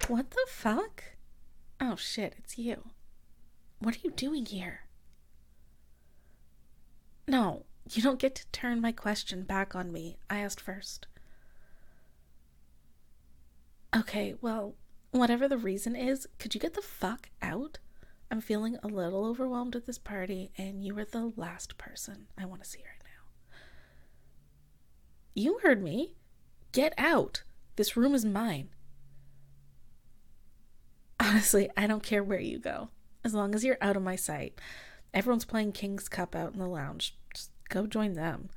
What the fuck? Oh shit, it's you. What are you doing here? No, you don't get to turn my question back on me. I asked first. Okay, well, whatever the reason is, could you get the fuck out? I'm feeling a little overwhelmed at this party, and you are the last person I want to see right now. You heard me. Get out. This room is mine. Honestly, I don't care where you go, as long as you're out of my sight. Everyone's playing King's Cup out in the lounge. Just go join them.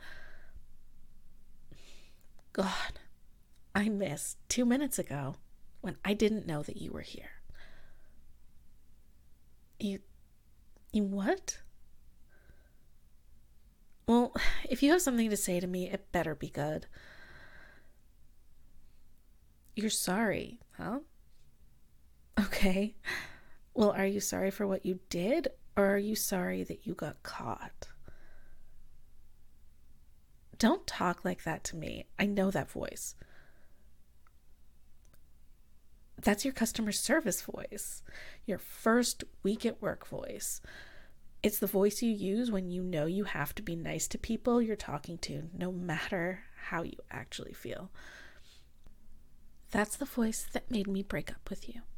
God, I missed 2 minutes ago when I didn't know that you were here. You what? Well, if you have something to say to me, it better be good. You're sorry, huh? Okay. Well, are you sorry for what you did, or are you sorry that you got caught? Don't talk like that to me. I know that voice. That's your customer service voice. Your first week at work voice. It's the voice you use when you know you have to be nice to people you're talking to, no matter how you actually feel. That's the voice that made me break up with you.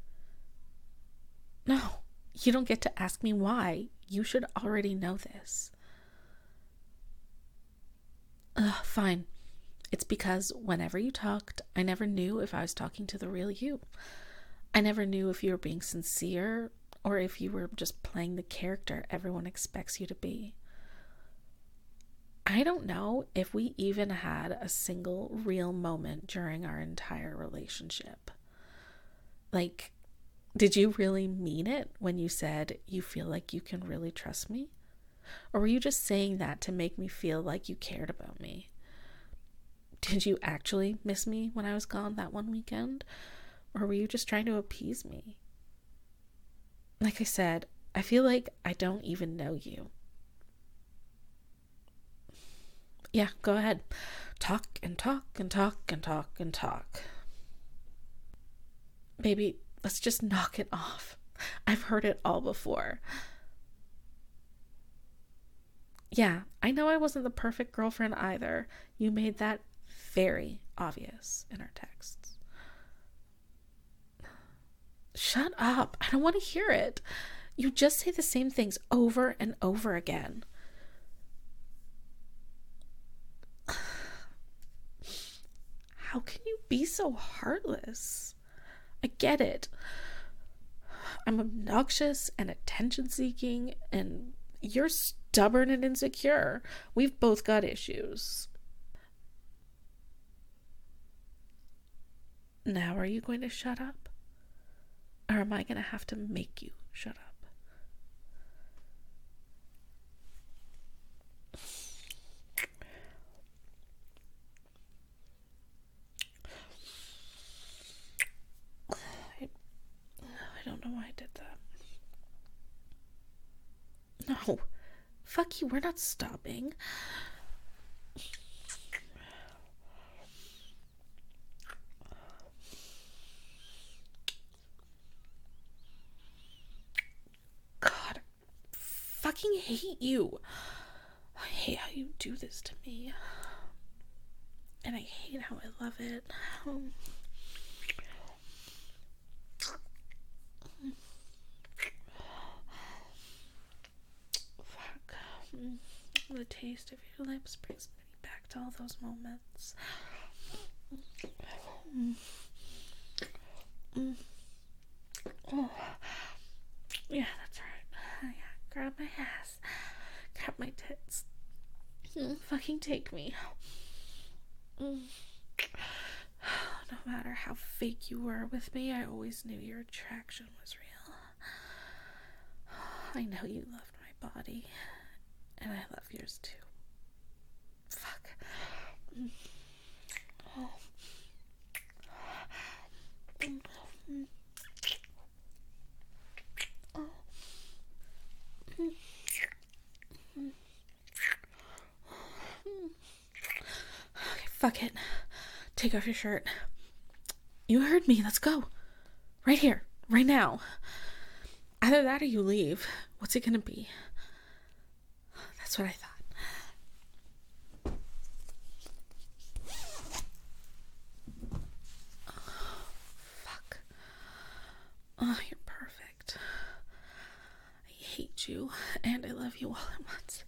No, you don't get to ask me why. You should already know this. Fine. It's because whenever you talked, I never knew if I was talking to the real you. I never knew if you were being sincere or if you were just playing the character everyone expects you to be. I don't know if we even had a single real moment during our entire relationship. Like, did you really mean it when you said you feel like you can really trust me? Or were you just saying that to make me feel like you cared about me? Did you actually miss me when I was gone that one weekend? Or were you just trying to appease me? Like I said, I feel like I don't even know you. Yeah, go ahead. Talk and talk and talk and talk and talk. Baby, let's just knock it off. I've heard it all before. Yeah, I know I wasn't the perfect girlfriend either. You made that very obvious in our texts. Shut up. I don't want to hear it. You just say the same things over and over again. How can you be so heartless? I get it. I'm obnoxious and attention-seeking, and you're stubborn and insecure. We've both got issues. Now are you going to shut up? Or am I going to have to make you shut up? I don't know why I did that. No. Fuck you, we're not stopping. God, I fucking hate you. I hate how you do this to me. And I hate how I love it. Fuck. The taste of your lips brings me back to all those moments. Oh. Yeah, that's right. Yeah, grab my ass. Grab my tits. Fucking take me. No matter how fake you were with me, I always knew your attraction was real. I know you loved my body, and I love yours too. Fuck. Oh. Okay, fuck it. Take off your shirt. You heard me. Let's go. Right here. Right now. Either that or you leave. What's it gonna be? That's what I thought. Oh, fuck. Oh, you're perfect. I hate you, and I love you all at once.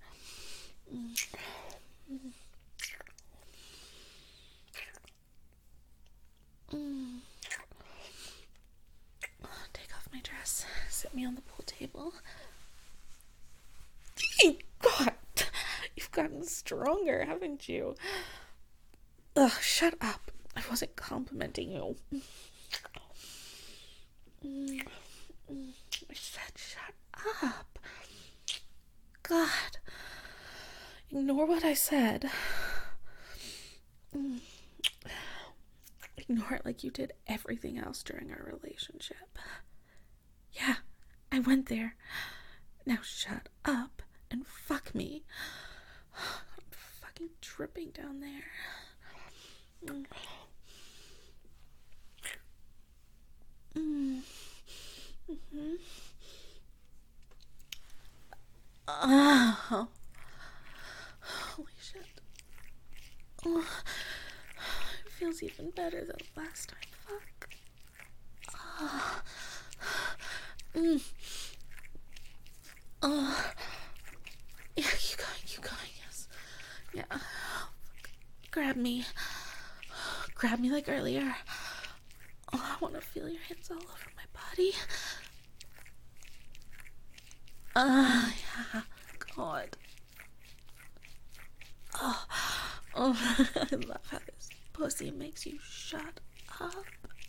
Take off my dress. Sit me on the pool table. God, you've gotten stronger, haven't you? Ugh, shut up. I wasn't complimenting you. I said shut up. God. Ignore what I said. Ignore it like you did everything else during our relationship. Yeah, I went there. Now shut up and fuck me. I'm fucking dripping down there. Oh. Holy shit. Oh. It feels even better than last time. Fuck. Oh. Oh. Yeah, keep going, yes. Yeah. Grab me. Grab me like earlier. Oh, I want to feel your hands all over my body. Yeah. God. Oh, I love how this pussy makes you shut up.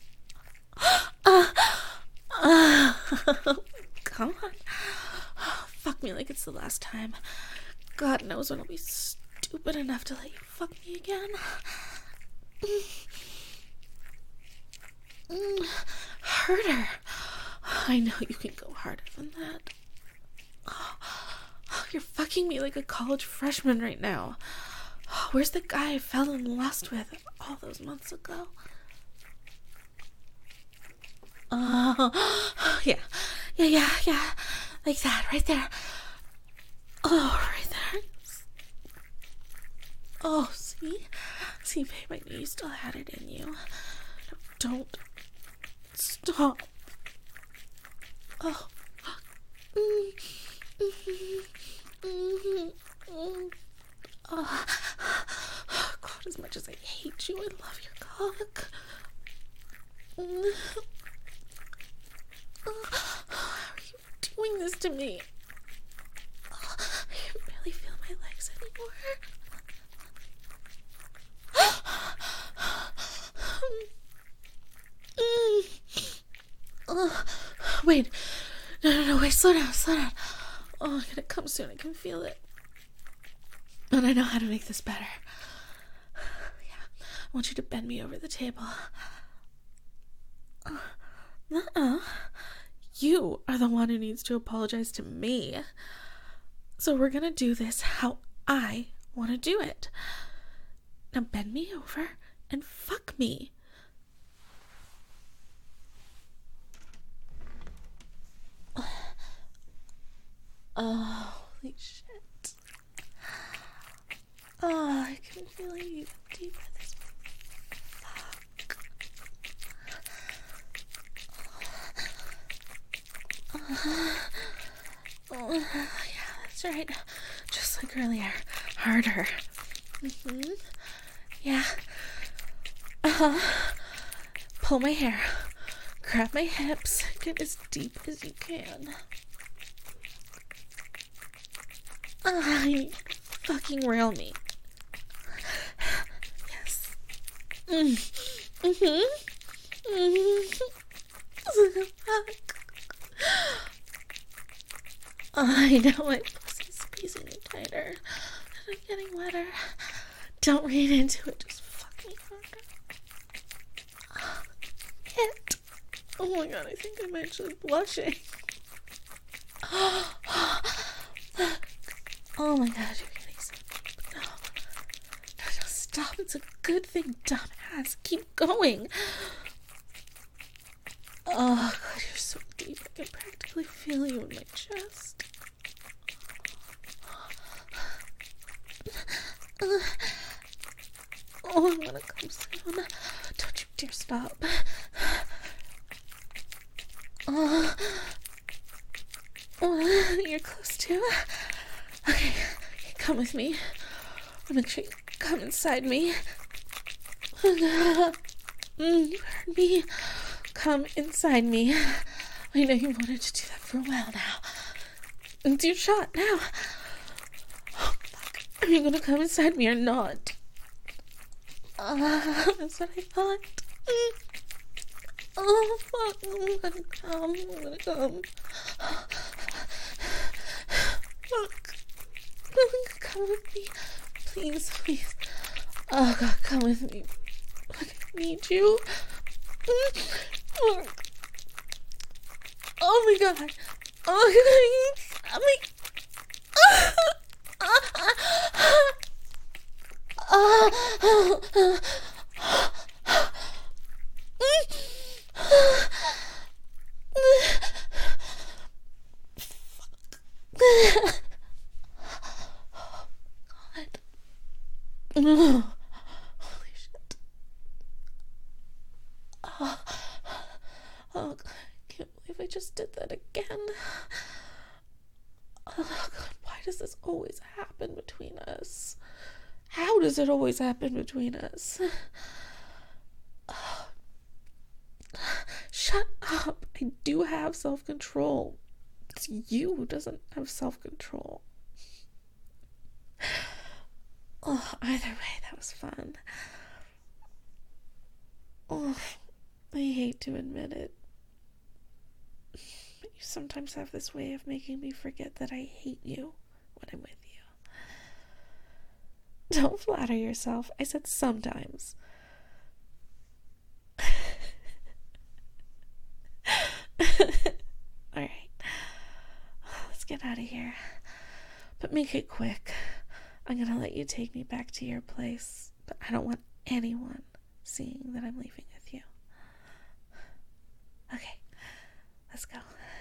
Come on. Fuck me like it's the last time. God knows when I'll be stupid enough to let you fuck me again. Harder. I know you can go harder than that. You're fucking me like a college freshman right now. Where's the guy I fell in lust with all those months ago? Yeah. Like that, right there. Oh, right there. Oh, see? See, babe, I knew you still had it in you. Don't stop. Oh. Oh. God, as much as I hate you, I love your cock. How are you doing this to me? I can barely feel my legs anymore. Wait. No, wait, slow down. Oh, I'm gonna come soon. I can feel it. And I know how to make this better. Yeah, I want you to bend me over the table. You are the one who needs to apologize to me. So we're gonna do this how I want to do it. Now bend me over and fuck me. Oh, holy shit. Oh, I can feel it even deeper this fuck. Oh, yeah, that's right. Just like earlier. Harder. Yeah. Pull my hair. Grab my hips. Get as deep as you can. You fucking rail me. Yes. I know my pussy's squeezing me tighter. And I'm getting wetter. Don't read into it. Just fuck me harder. Hit. Oh my god, I think I'm actually blushing. Oh my god, you're getting so deep. No, stop. It's a good thing, dumbass. Keep going. Oh, God, you're so deep. I can practically feel you in my chest. Oh, I want to come soon. Don't you dare stop. Oh, you're close too. Okay, come with me. Make sure you come inside me. You heard me. Come inside me. I know you wanted to do that for a while now. It's your shot now. Oh, fuck. Are you gonna come inside me or not? That's what I thought. Oh, fuck. I'm gonna come. Fuck. Come with me. Please, please. Oh, God, come with me. I need you. Oh, my God. Oh, my God. Holy shit. Oh, God, I can't believe I just did that again. Oh, God, why does this always happen between us? How does it always happen between us? Shut up. I do have self-control. It's you who doesn't have self-control. Oh, either way, that was fun. Oh, I hate to admit it, but you sometimes have this way of making me forget that I hate you when I'm with you. Don't flatter yourself. I said sometimes. Alright, let's get out of here. But make it quick. I'm gonna let you take me back to your place, but I don't want anyone seeing that I'm leaving with you. Okay, let's go.